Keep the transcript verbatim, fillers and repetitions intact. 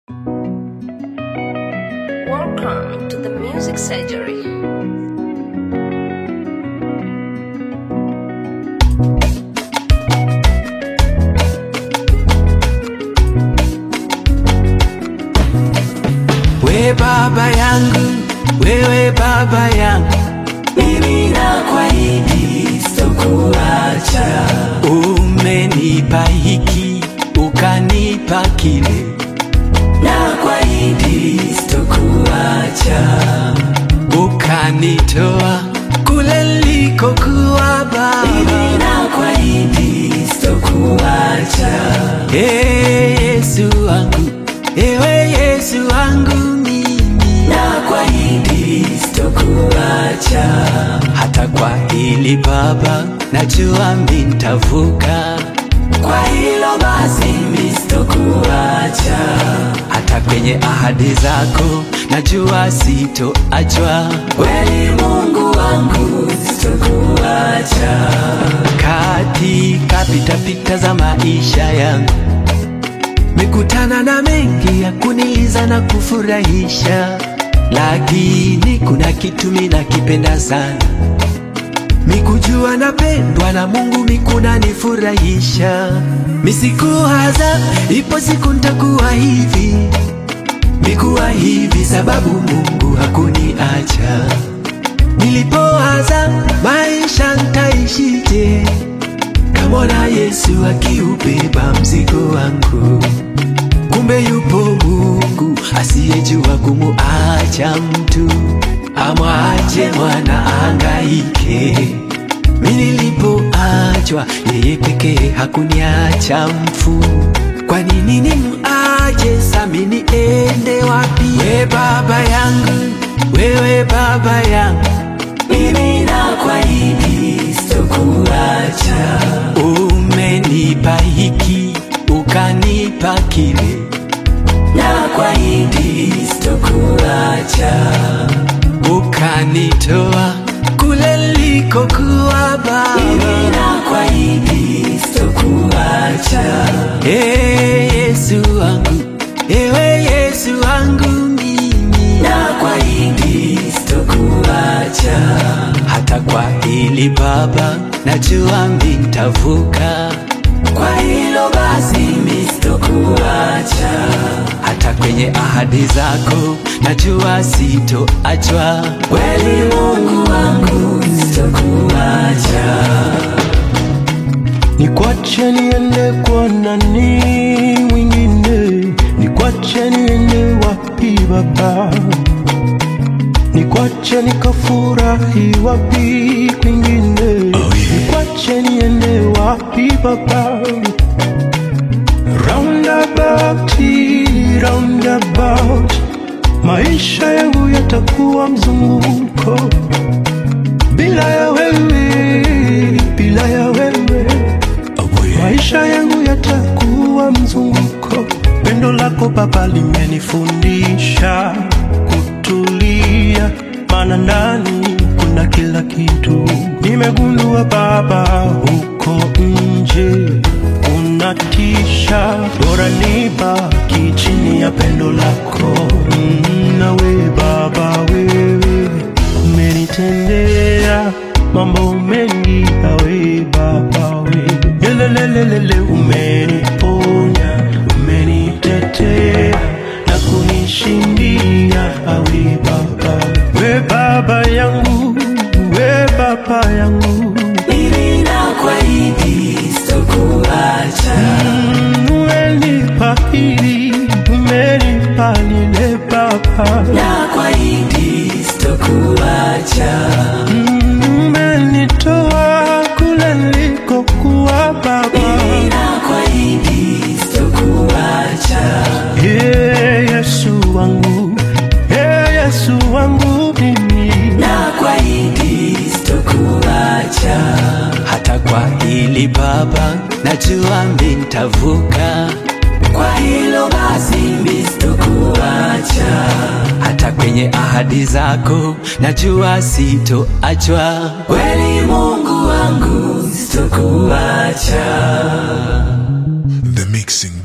Welcome to the Music Surgery. We baba yangu, wewe baba yangu, mimi nakuahidi sitokuacha. Umenipa hiki, ukanipa kile, nakuahidi sitokuacha. Ukanitoa kule nilikokuwa baba, mimi nakuahidi sitokuacha. Hey Yesu wangu, ewe Yesu wangu, mimi nakuahidi sitokuacha. Hata kwa hili baba, najua mimi nitavuka. Kwa hilo basi mimi sitokuacha. Hata kwenye ahadi zako, najua sitoachwa. Wewe Mungu wangu, sitokuacha. Katika pita pita za maisha yangu, mikutana na mengi ya kuniliza na kufurahisha, lakini kuna kitu mimi nakipenda sana, mikujua napendwa na Mungu, mikuna nifurahisha. Misikuwaza ipo siku nitakuwa hivi, mikuwa hivi sababu Mungu hakuniacha. Nilipowaza maisha nitaishije, kamona Yesu akiubeba mzigo wangu. Kumbe yupo Mungu asiyejua kumuacha mtu, amwache mwana ahangaike. Mimi nilipoachwa, yeye pekee hakuniacha mfu. Kwa nini nimuache sasa, niende wapi? We baba yangu, wewe baba yangu, mimi nakuahidi sitokuacha. Umenipa hiki, ukanipa kile, nakuahidi sitokuacha. Ukanitoa kule nilikokuwa baba, mimi nakuahidi sitokuacha. Hey Yesu wangu, ewe Yesu wangu, mimi nakuahidi sitokuacha. Hata kwa hili baba, najua mimi nitavuka. Kwa hilo basi mimi sitokuacha. Hata kwenye ahadi zako, najua sitoachwa. Wewe Mungu wangu, sitokuacha. Nikwache niende kwa nani mwingine? Nikwache niende wapi baba? Nikwache nikafurahi wapi kwingine? Oh, yeah. Nikwache niende wapi baba? Roundabout, roundabout, maisha yangu yatakuwa mzunguko. Bila ya wewe, bila ya wewe, oh, yeah. Maisha yangu yatakuwa mzunguko. Pendo lako baba limenifundisha kutulia, maana ndani kuna kila kitu. Nimegundua baba, huko nje unatisha, bora nibaki chini ya pendo lako. Mm, nawe baba, wewe umenitendea mambo mengi, nawe baba, wewe lelelelele, umeniponya, umenitetea na kunishindia, awe baba. We baba yangu, we baba yangu, mimi nakuahidi sitokuacha. mm, umenipa hili, umenipa lile baba, nakuahidi sitokuacha. mm, umenitoa kule nilikokuwa baba, mimi nakuahidi sitokuacha. hey, Yesu wangu, hey, Yesu wangu, mimi nakuahidi sitokuacha. Hata kwa hili baba, najua mimi nitavuka. Kwa hilo basi mimi sitokuacha. Hata kwenye ahadi zako, najua sitoachwa. Wewe Mungu wangu, sitokuacha. The mixing